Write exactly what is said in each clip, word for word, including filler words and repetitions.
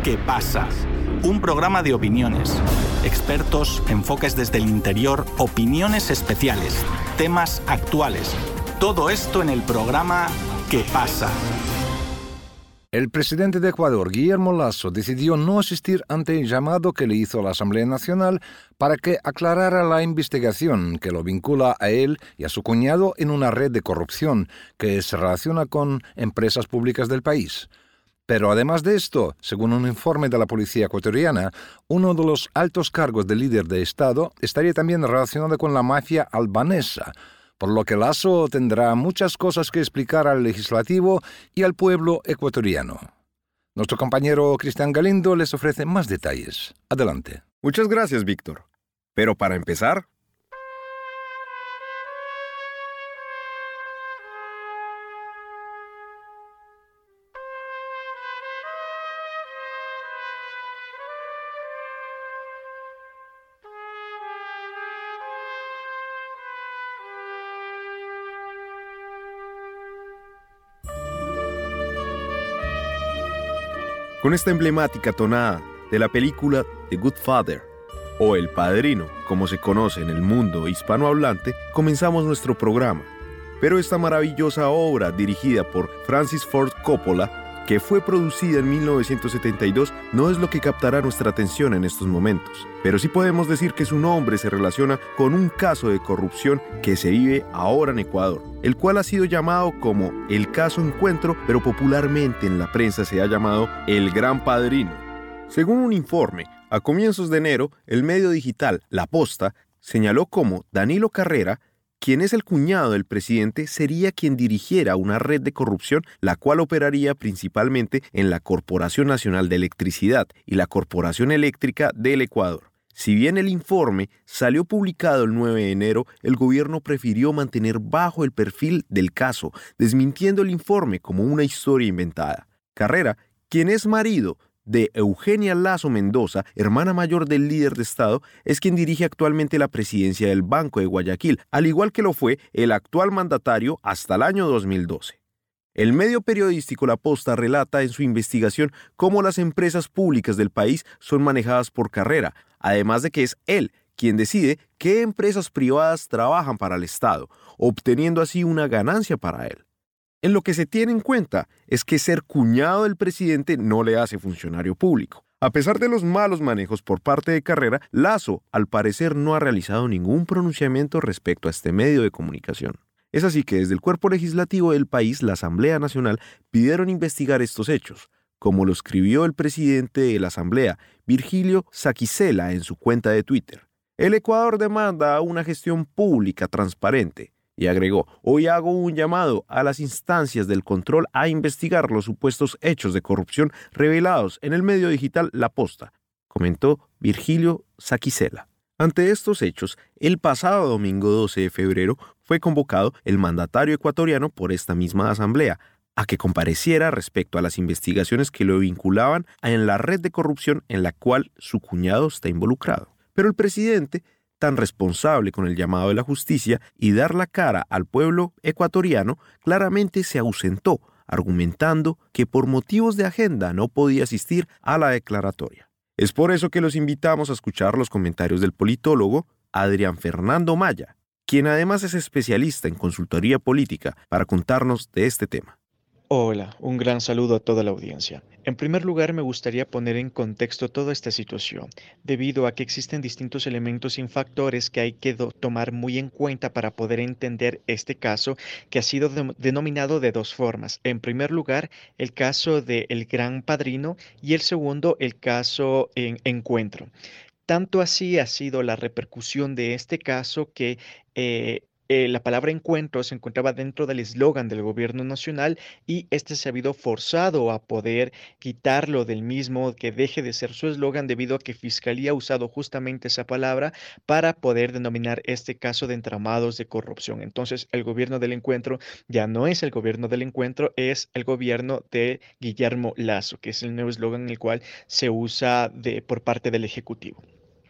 ¿Qué pasa? Un programa de opiniones, expertos, enfoques desde el interior, opiniones especiales, temas actuales. Todo esto en el programa ¿Qué pasa? El presidente de Ecuador, Guillermo Lasso, decidió no asistir ante el llamado que le hizo la Asamblea Nacional para que aclarara la investigación que lo vincula a él y a su cuñado en una red de corrupción que se relaciona con empresas públicas del país. Pero además de esto, según un informe de la policía ecuatoriana, uno de los altos cargos del líder de Estado estaría también relacionado con la mafia albanesa, por lo que Lasso tendrá muchas cosas que explicar al legislativo y al pueblo ecuatoriano. Nuestro compañero Cristian Galindo les ofrece más detalles. Adelante. Muchas gracias, Víctor. Pero para empezar, con esta emblemática tonada de la película The Good Father, o El Padrino, como se conoce en el mundo hispanohablante, comenzamos nuestro programa. Pero esta maravillosa obra, dirigida por Francis Ford Coppola, que fue producida en mil novecientos setenta y dos, no es lo que captará nuestra atención en estos momentos. Pero sí podemos decir que su nombre se relaciona con un caso de corrupción que se vive ahora en Ecuador, el cual ha sido llamado como el caso Encuentro, pero popularmente en la prensa se ha llamado el Gran Padrino. Según un informe, a comienzos de enero, el medio digital La Posta señaló como Danilo Carrera, quien es el cuñado del presidente, sería quien dirigiera una red de corrupción, la cual operaría principalmente en la Corporación Nacional de Electricidad y la Corporación Eléctrica del Ecuador. Si bien el informe salió publicado el nueve de enero, el gobierno prefirió mantener bajo el perfil del caso, desmintiendo el informe como una historia inventada. Carrera, quien es marido de Eugenia Lasso Mendoza, hermana mayor del líder de Estado, es quien dirige actualmente la presidencia del Banco de Guayaquil, al igual que lo fue el actual mandatario hasta el año dos mil doce. El medio periodístico La Posta relata en su investigación cómo las empresas públicas del país son manejadas por Carrera, además de que es él quien decide qué empresas privadas trabajan para el Estado, obteniendo así una ganancia para él. En lo que se tiene en cuenta es que ser cuñado del presidente no le hace funcionario público. A pesar de los malos manejos por parte de Carrera, Lasso, al parecer, no ha realizado ningún pronunciamiento respecto a este medio de comunicación. Es así que desde el cuerpo legislativo del país, la Asamblea Nacional, pidieron investigar estos hechos, como lo escribió el presidente de la Asamblea, Virgilio Saquicela, en su cuenta de Twitter. El Ecuador demanda una gestión pública transparente. Y agregó, hoy hago un llamado a las instancias del control a investigar los supuestos hechos de corrupción revelados en el medio digital La Posta, comentó Virgilio Saquicela. Ante estos hechos, el pasado domingo doce de febrero fue convocado el mandatario ecuatoriano por esta misma asamblea a que compareciera respecto a las investigaciones que lo vinculaban en la red de corrupción en la cual su cuñado está involucrado. Pero el presidente, tan responsable con el llamado de la justicia y dar la cara al pueblo ecuatoriano, claramente se ausentó, argumentando que por motivos de agenda no podía asistir a la declaratoria. Es por eso que los invitamos a escuchar los comentarios del politólogo Adrián Fernando Maya, quien además es especialista en consultoría política, para contarnos de este tema. Hola, un gran saludo a toda la audiencia. En primer lugar, me gustaría poner en contexto toda esta situación, debido a que existen distintos elementos y factores que hay que do- tomar muy en cuenta para poder entender este caso, que ha sido de- denominado de dos formas. En primer lugar, el caso de El Gran Padrino y el segundo, el caso en Encuentro. Tanto así ha sido la repercusión de este caso que eh, eh, la palabra encuentro se encontraba dentro del eslogan del gobierno nacional y este se ha habido forzado a poder quitarlo del mismo, que deje de ser su eslogan debido a que Fiscalía ha usado justamente esa palabra para poder denominar este caso de entramados de corrupción. Entonces, el gobierno del encuentro ya no es el gobierno del encuentro, es el gobierno de Guillermo Lasso, que es el nuevo eslogan en el cual se usa de, por parte del Ejecutivo.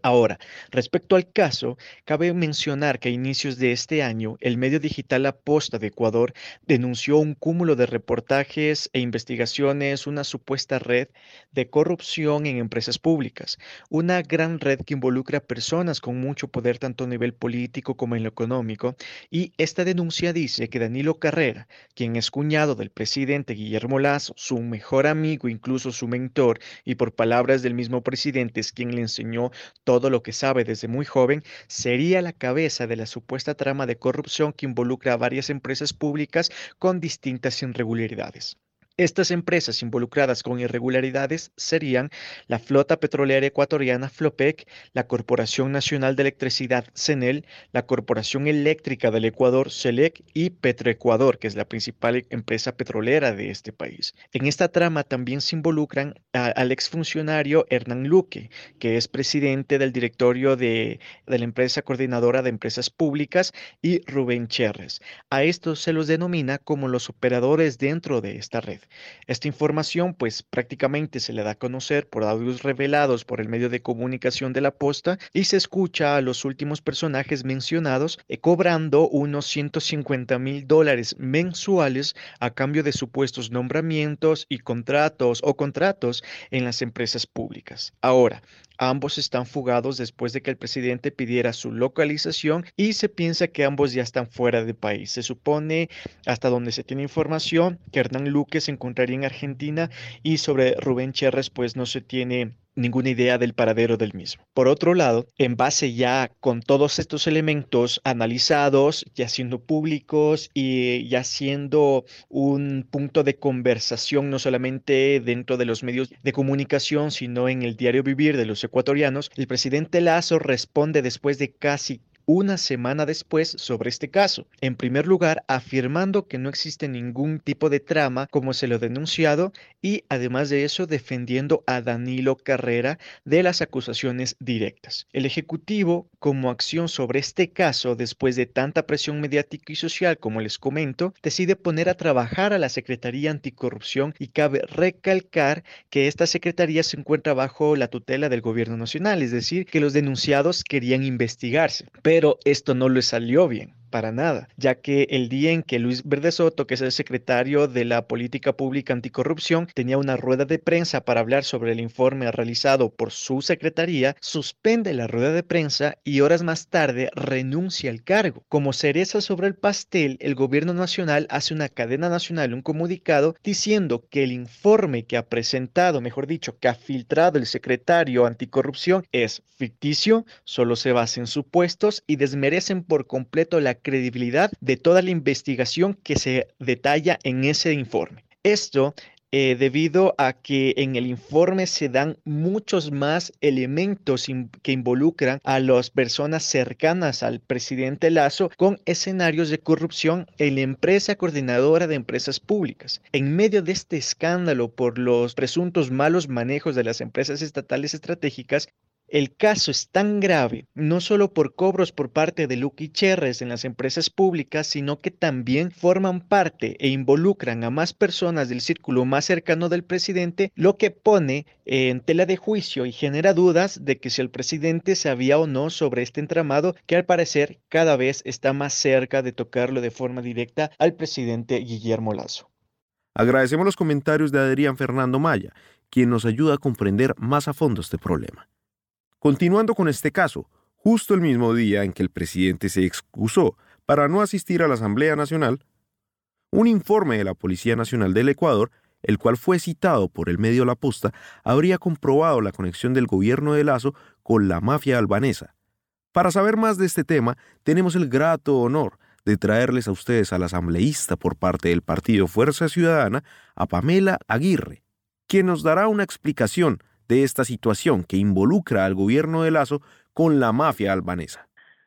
Ahora, respecto al caso, cabe mencionar que a inicios de este año, el medio digital La Posta de Ecuador denunció un cúmulo de reportajes e investigaciones, una supuesta red de corrupción en empresas públicas, una gran red que involucra personas con mucho poder tanto a nivel político como en lo económico, y esta denuncia dice que Danilo Carrera, quien es cuñado del presidente Guillermo Lasso, su mejor amigo, incluso su mentor, y por palabras del mismo presidente es quien le enseñó todo lo que sabe desde muy joven, sería la cabeza de la supuesta trama de corrupción que involucra a varias empresas públicas con distintas irregularidades. Estas empresas involucradas con irregularidades serían la Flota Petrolera Ecuatoriana Flopec, la Corporación Nacional de Electricidad CENEL, la Corporación Eléctrica del Ecuador CELEC y Petroecuador, que es la principal empresa petrolera de este país. En esta trama también se involucran a, al exfuncionario Hernán Luque, que es presidente del directorio de, de la empresa coordinadora de empresas públicas, y Rubén Cherres. A estos se los denomina como los operadores dentro de esta red. Esta información pues prácticamente se le da a conocer por audios revelados por el medio de comunicación de La Posta y se escucha a los últimos personajes mencionados eh, cobrando unos ciento cincuenta mil dólares mensuales a cambio de supuestos nombramientos y contratos o contratos en las empresas públicas. Ahora, ambos están fugados después de que el presidente pidiera su localización y se piensa que ambos ya están fuera del país. Se supone, hasta donde se tiene información, que Hernán Luque se encontraría en Argentina y sobre Rubén Cherres pues no se tiene ninguna idea del paradero del mismo. Por otro lado, en base ya con todos estos elementos analizados, ya siendo públicos y ya siendo un punto de conversación no solamente dentro de los medios de comunicación, sino en el diario vivir de los ecuatorianos, el presidente Lasso responde después de casi una semana después sobre este caso. En primer lugar, afirmando que no existe ningún tipo de trama como se lo ha denunciado y además de eso defendiendo a Danilo Carrera de las acusaciones directas. El Ejecutivo, como acción sobre este caso, después de tanta presión mediática y social como les comento, decide poner a trabajar a la Secretaría Anticorrupción y cabe recalcar que esta secretaría se encuentra bajo la tutela del Gobierno Nacional, es decir, que los denunciados querían investigarse. Pero esto no le salió bien, para nada, ya que el día en que Luis Verde Soto, que es el secretario de la Política Pública Anticorrupción, tenía una rueda de prensa para hablar sobre el informe realizado por su secretaría, suspende la rueda de prensa y horas más tarde renuncia al cargo. Como cereza sobre el pastel, el gobierno nacional hace una cadena nacional, un comunicado diciendo que el informe que ha presentado, mejor dicho, que ha filtrado el secretario anticorrupción es ficticio, solo se basa en supuestos y desmerecen por completo la credibilidad de toda la investigación que se detalla en ese informe. Esto eh, debido a que en el informe se dan muchos más elementos in- que involucran a las personas cercanas al presidente Lasso con escenarios de corrupción en la empresa coordinadora de empresas públicas. En medio de este escándalo por los presuntos malos manejos de las empresas estatales estratégicas, el caso es tan grave, no solo por cobros por parte de Luque y Cherres en las empresas públicas, sino que también forman parte e involucran a más personas del círculo más cercano del presidente, lo que pone en tela de juicio y genera dudas de que si el presidente sabía o no sobre este entramado, que al parecer cada vez está más cerca de tocarlo de forma directa al presidente Guillermo Lasso. Agradecemos los comentarios de Adrián Fernando Maya, quien nos ayuda a comprender más a fondo este problema. Continuando con este caso, justo el mismo día en que el presidente se excusó para no asistir a la Asamblea Nacional, un informe de la Policía Nacional del Ecuador, el cual fue citado por el medio La Posta, habría comprobado la conexión del gobierno de Lasso con la mafia albanesa. Para saber más de este tema, tenemos el grato honor de traerles a ustedes al asambleísta por parte del partido Fuerza Ciudadana, a Pamela Aguirre, quien nos dará una explicación de esta situación que involucra al gobierno de Lasso con la mafia albanesa.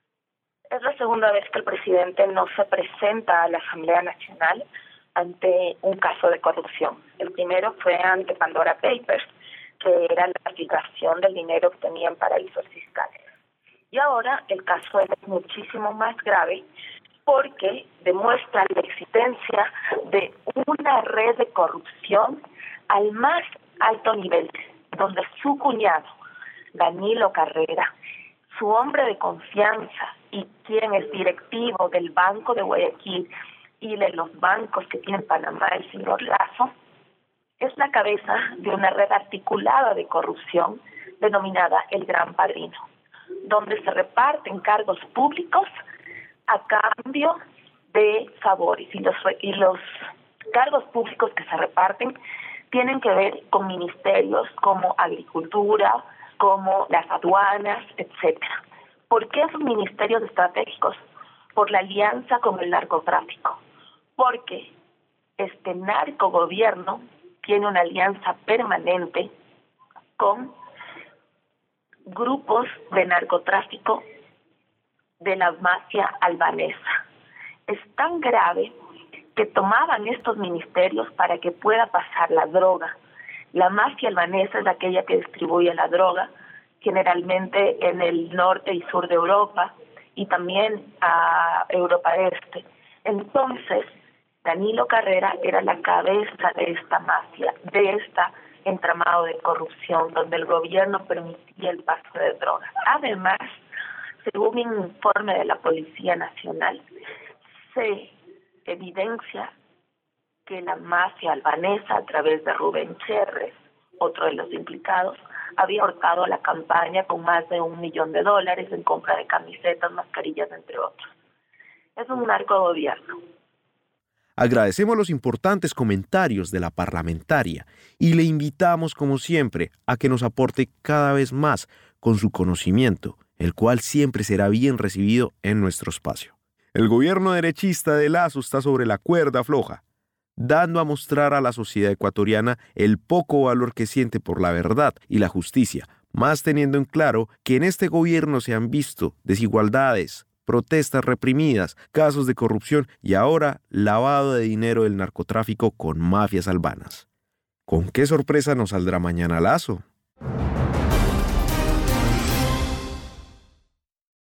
Es la segunda vez que el presidente no se presenta a la Asamblea Nacional ante un caso de corrupción. El primero fue ante Pandora Papers, que era la filtración del dinero que tenían paraísos fiscales. Y ahora el caso es muchísimo más grave porque demuestra la existencia de una red de corrupción al más alto nivel, donde su cuñado, Danilo Carrera, su hombre de confianza y quien es directivo del Banco de Guayaquil y de los bancos que tiene en Panamá, el señor Lazo, es la cabeza de una red articulada de corrupción denominada El Gran Padrino, donde se reparten cargos públicos a cambio de favores, y los, y los cargos públicos que se reparten tienen que ver con ministerios como Agricultura, como las aduanas, etcétera. ¿Por qué esos ministerios estratégicos? Por la alianza con el narcotráfico, porque este narcogobierno tiene una alianza permanente con grupos de narcotráfico de la mafia albanesa. Es tan grave que tomaban estos ministerios para que pueda pasar la droga. La mafia albanesa es aquella que distribuye la droga, generalmente en el norte y sur de Europa y también a Europa Este. Entonces, Danilo Carrera era la cabeza de esta mafia, de este entramado de corrupción, donde el gobierno permitía el paso de drogas. Además, según un informe de la Policía Nacional, se evidencia que la mafia albanesa, a través de Rubén Cherres, otro de los implicados, había ahorcado la campaña con más de un millón de dólares en compra de camisetas, mascarillas, entre otros. Es un narcogobierno. Agradecemos los importantes comentarios de la parlamentaria y le invitamos, como siempre, a que nos aporte cada vez más con su conocimiento, el cual siempre será bien recibido en nuestro espacio. El gobierno derechista de Lazo está sobre la cuerda floja, dando a mostrar a la sociedad ecuatoriana el poco valor que siente por la verdad y la justicia, más teniendo en claro que en este gobierno se han visto desigualdades, protestas reprimidas, casos de corrupción y ahora lavado de dinero del narcotráfico con mafias albanas. ¿Con qué sorpresa nos saldrá mañana Lazo?